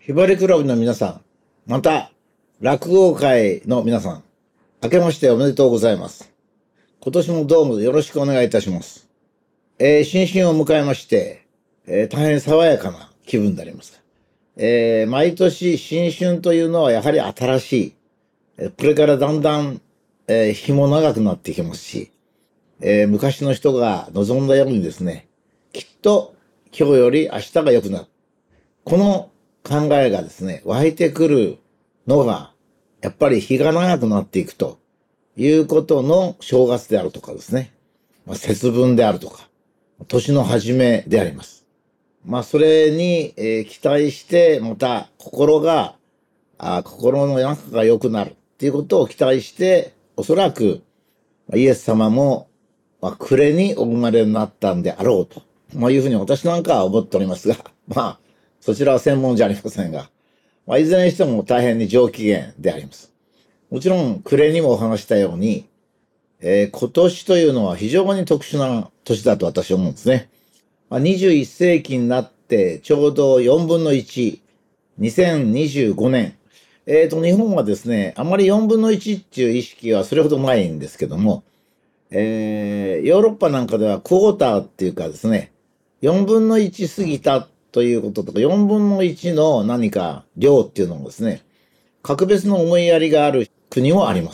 ひばりクラブの皆さん、また、落語会の皆さん、明けましておめでとうございます。今年もどうもよろしくお願いいたします。新春を迎えまして、大変爽やかな気分であります。毎年新春というのはやはり新しい。これからだんだん、日も長くなってきますし、昔の人が望んだようにですね、きっと今日より明日が良くなる。この考えがですね、湧いてくるのが、やっぱり日が長くなっていくということの正月であるとかですね、節分であるとか、年の初めであります。それに、期待して、また心の中が良くなるっていうことを期待して、おそらくイエス様も、暮れにお生まれになったんであろうと、いうふうに私なんかは思っておりますが、そちらは専門じゃありませんが、いずれにしても大変に上機嫌であります。もちろん、暮れにもお話したように、今年というのは非常に特殊な年だと私は思うんですね。21世紀になってちょうど4分の1、2025年。日本はですね、あまり4分の1っていう意識はそれほどないんですけども、ヨーロッパなんかではクォーターっていうかですね、4分の1過ぎたということとか、4分の1の何か量っていうのもですね、格別の思いやりがある国もあります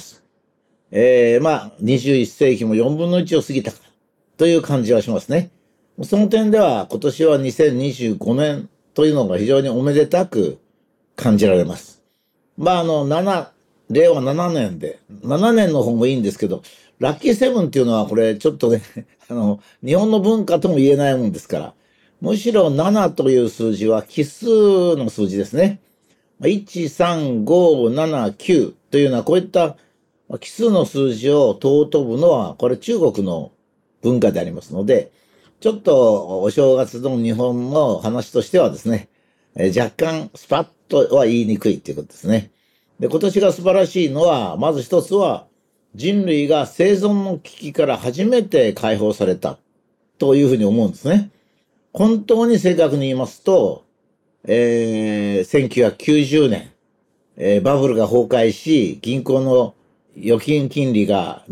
。21世紀も4分の1を過ぎたかという感じはしますね。その点では今年は2025年というのが非常におめでたく感じられます。令和7年で、7年の方もいいんですけど、ラッキーセブンっていうのはこれちょっとね、日本の文化とも言えないもんですから、むしろ7という数字は奇数の数字ですね。1、3、5、7、9というのはこういった奇数の数字を尊ぶのは、これ中国の文化でありますので、ちょっとお正月の日本の話としてはですね、若干スパッとは言いにくいということですね。で、今年が素晴らしいのは、まず一つは、人類が生存の危機から初めて解放されたというふうに思うんですね。本当に正確に言いますと、1990年、バブルが崩壊し、銀行の預金金利が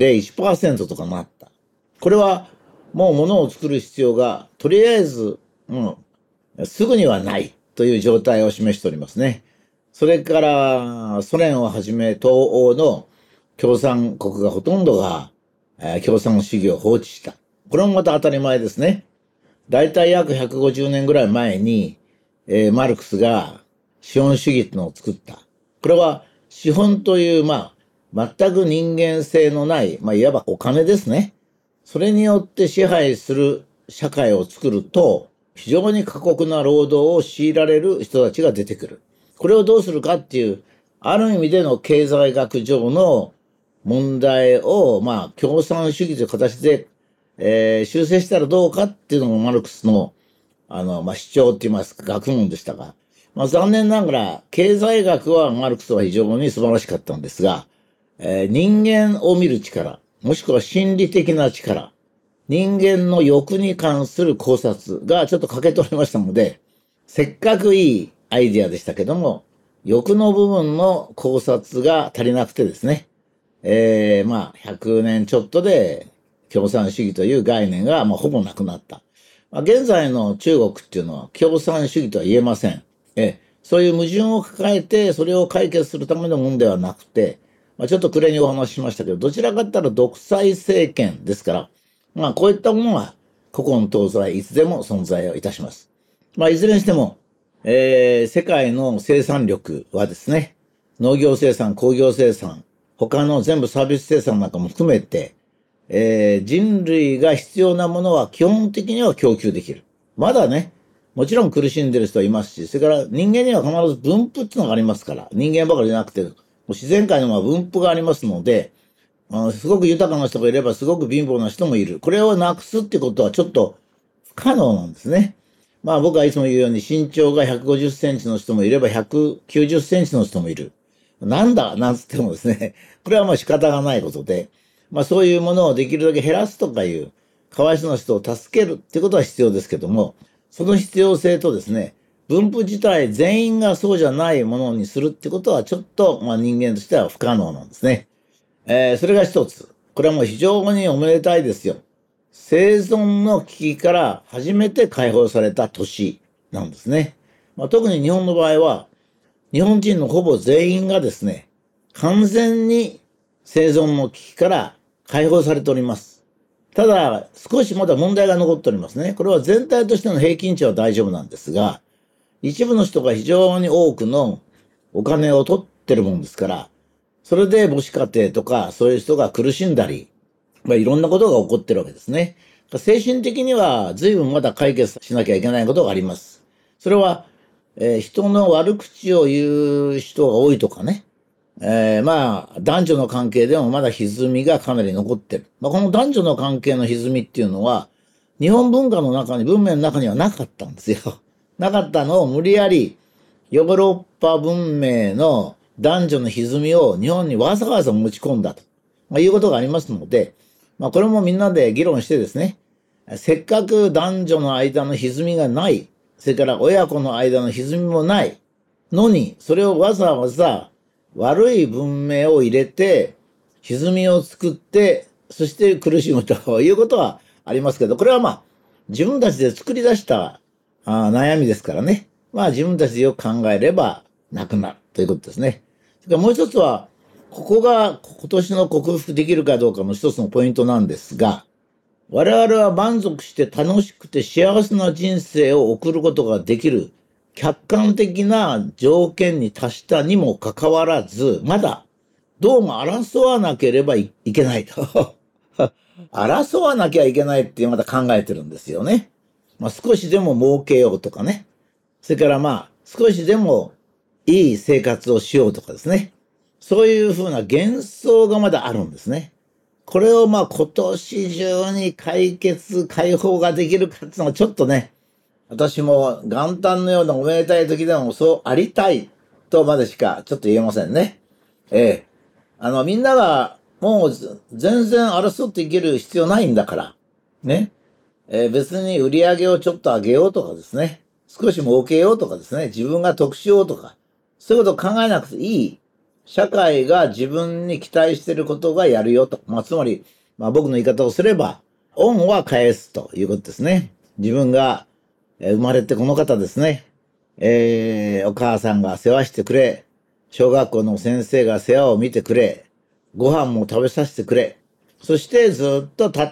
0.01% とかなった。これはもう物を作る必要がとりあえず、すぐにはないという状態を示しておりますね。それからソ連をはじめ東欧の共産国がほとんどが、共産主義を放置した。これもまた当たり前ですね。だいたい約150年ぐらい前に、マルクスが資本主義っていうのを作った。これは資本という、全く人間性のない、いわばお金ですね。それによって支配する社会を作ると、非常に過酷な労働を強いられる人たちが出てくる。これをどうするかっていう、ある意味での経済学上の問題を、共産主義という形で、修正したらどうかっていうのがマルクスの、主張って言いますか、学問でしたが、残念ながら、経済学はマルクスは非常に素晴らしかったんですが、人間を見る力、もしくは心理的な力、人間の欲に関する考察がちょっと欠けておりましたので、せっかくいいアイディアでしたけども、欲の部分の考察が足りなくてですね、100年ちょっとで共産主義という概念がほぼなくなった。現在の中国っていうのは共産主義とは言えません。そういう矛盾を抱えてそれを解決するためのものではなくて、ちょっと暮れにお話ししましたけど、どちらかとったら独裁政権ですから、こういったものは古今東西いつでも存在をいたします。いずれにしても、世界の生産力はですね、農業生産、工業生産、他の全部サービス生産なんかも含めて、人類が必要なものは基本的には供給できる。まだね、もちろん苦しんでる人はいますし、それから人間には必ず分布っていうのがありますから、人間ばかりじゃなくて、自然界には分布がありますので、すごく豊かな人がいればすごく貧乏な人もいる。これをなくすってことはちょっと不可能なんですね。僕はいつも言うように身長が150センチの人もいれば190センチの人もいる。なんだなんつってもですね、これは仕方がないことで、そういうものをできるだけ減らすとかいう、かわいそうな人を助けるってことは必要ですけども、その必要性とですね、 分布自体全員がそうじゃないものにするってことはちょっと、人間としては不可能なんですね。それが一つ。これはもう非常におめでたいですよ。生存の危機から初めて解放された年なんですね。特に日本の場合は、日本人のほぼ全員がですね、完全に生存の危機から解放されております。ただ、少しまだ問題が残っておりますね。これは全体としての平均値は大丈夫なんですが、一部の人が非常に多くのお金を取ってるもんですから、それで母子家庭とかそういう人が苦しんだり、いろんなことが起こってるわけですね。精神的には随分まだ解決しなきゃいけないことがあります。それは、人の悪口を言う人が多いとかね。男女の関係でもまだ歪みがかなり残ってる。この男女の関係の歪みっていうのは、日本文化の中に、文明の中にはなかったんですよ。なかったのを無理やり、ヨーロッパ文明の男女の歪みを日本にわざわざ持ち込んだと、いうことがありますので、これもみんなで議論してですね、せっかく男女の間の歪みがない、それから親子の間の歪みもないのに、それをわざわざ悪い文明を入れて、歪みを作って、そして苦しむということはありますけど、これは自分たちで作り出した悩みですからね。自分たちでよく考えればなくなるということですね。それからもう一つは、ここが今年の克服できるかどうかの一つのポイントなんですが、我々は満足して楽しくて幸せな人生を送ることができる客観的な条件に達したにもかかわらず、まだどうも争わなければいけないと。争わなきゃいけないってまた考えてるんですよね。少しでも儲けようとかね。それから少しでもいい生活をしようとかですね。そういうふうな幻想がまだあるんですね。これを今年中に解放ができるかっていうのはちょっとね、私も元旦のようなおめでたい時でもそうありたいとまでしかちょっと言えませんね。みんながもう全然争っていける必要ないんだから。ね。別に売り上げをちょっと上げようとかですね。少し儲けようとかですね。自分が得しようとか。そういうことを考えなくていい。社会が自分に期待していることがやるよと。つまり、僕の言い方をすれば、恩は返すということですね。自分が生まれてこの方ですね。お母さんが世話してくれ。小学校の先生が世話を見てくれ。ご飯も食べさせてくれ。そしてずっと経って、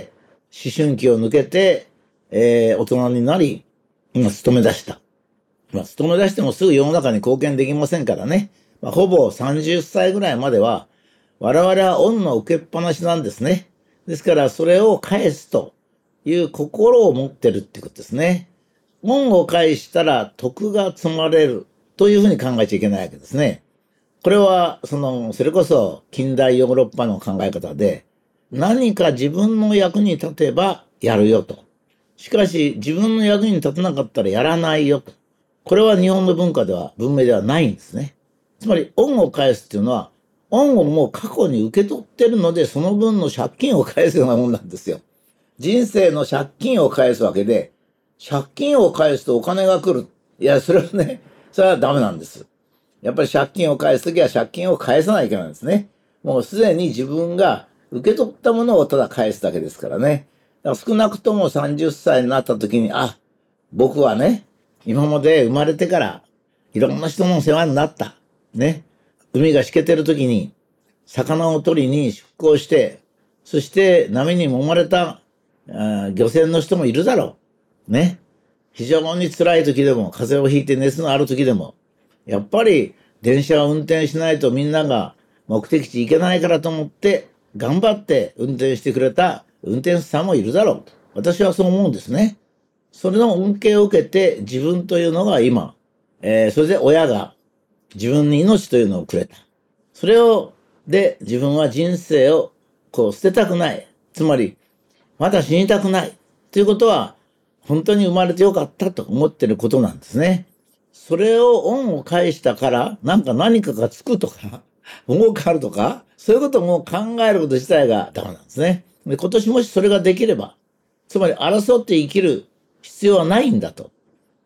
思春期を抜けて、大人になり、今勤め出した。勤め出してもすぐ世の中に貢献できませんからね。ほぼ30歳ぐらいまでは、我々は恩の受けっぱなしなんですね。ですから、それを返すという心を持ってるってことですね。恩を返したら徳が積まれるというふうに考えちゃいけないわけですね。これは、それこそ近代ヨーロッパの考え方で、何か自分の役に立てばやるよと。しかし、自分の役に立てなかったらやらないよと。これは日本の文化では、文明ではないんですね。つまり、恩を返すっていうのは、恩をもう過去に受け取ってるので、その分の借金を返すようなもんなんですよ。人生の借金を返すわけで、借金を返すとお金が来る。いや、それはね、それはダメなんです。やっぱり借金を返すときは借金を返さないといけないんですね。もうすでに自分が受け取ったものをただ返すだけですからね。だから少なくとも30歳になったときに、僕はね、今まで生まれてからいろんな人の世話になった。ね。海がしけてるときに魚を取りに出港して、そして波に揉まれた漁船の人もいるだろう。ね。非常に辛い時でも、風邪をひいて熱のある時でも、やっぱり電車を運転しないとみんなが目的地行けないからと思って、頑張って運転してくれた運転手さんもいるだろうと。私はそう思うんですね。それの恩恵を受けて自分というのが今、それで親が自分に命というのをくれた。それで自分は人生を捨てたくない。つまり、まだ死にたくない。ということは、本当に生まれてよかったと思ってることなんですね。それを恩を返したから、何かがつくとか、儲かるとか、そういうことも考えること自体がダメなんですね。で、今年もしそれができれば、つまり争って生きる必要はないんだと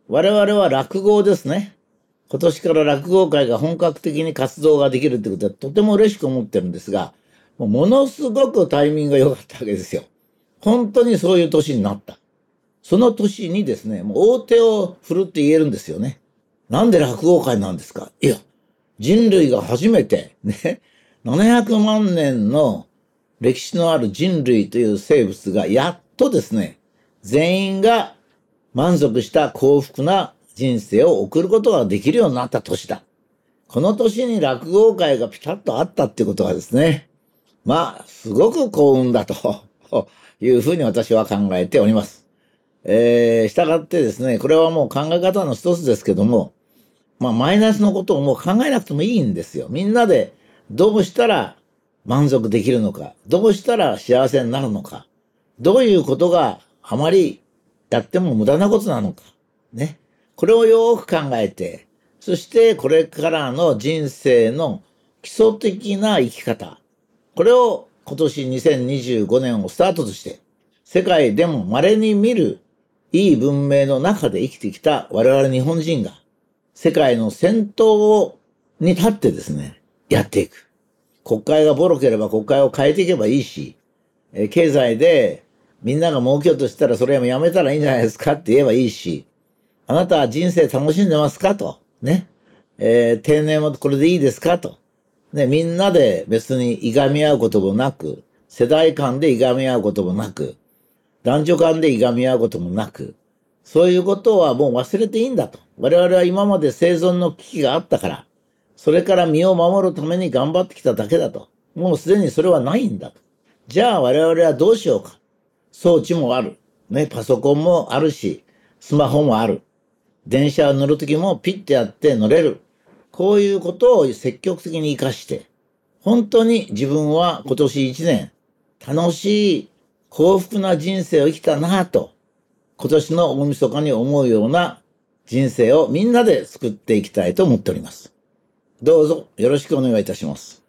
我々は落語ですね。今年から落語界が本格的に活動ができるってことはとても嬉しく思ってるんですが、ものすごくタイミングが良かったわけですよ。本当にそういう年になった。その年にですね、もう大手を振るって言えるんですよね。なんで落語界なんですか？いや、人類が初めてね、700万年の歴史のある人類という生物がやっとですね、全員が満足した幸福な人生を送ることができるようになった年だ。この年に落語会がピタッとあったっていうことはですね、まあ、すごく幸運だというふうに私は考えております。従ってですね、これはもう考え方の一つですけども、まあ、マイナスのことをもう考えなくてもいいんですよ。みんなでどうしたら満足できるのか、どうしたら幸せになるのか、どういうことがあまりやっても無駄なことなのか、ね。これをよく考えて、そしてこれからの人生の基礎的な生き方、これを今年2025年をスタートとして、世界でも稀に見るいい文明の中で生きてきた我々日本人が、世界の先頭に立ってですね、やっていく。国会がボロければ国会を変えていけばいいし、経済でみんなが儲けようとしたらそれもやめたらいいんじゃないですかって言えばいいし、あなたは人生楽しんでますかと。ね。定年はこれでいいですかと。ね、みんなで別にいがみ合うこともなく、世代間でいがみ合うこともなく、男女間でいがみ合うこともなく、そういうことはもう忘れていいんだと。我々は今まで生存の危機があったから、それから身を守るために頑張ってきただけだと。もうすでにそれはないんだと。じゃあ我々はどうしようか。装置もある。ね、パソコンもあるし、スマホもある。電車を乗るときもピッてやって乗れる。こういうことを積極的に活かして、本当に自分は今年一年、楽しい幸福な人生を生きたなぁと、今年の大晦日に思うような人生をみんなで作っていきたいと思っております。どうぞよろしくお願いいたします。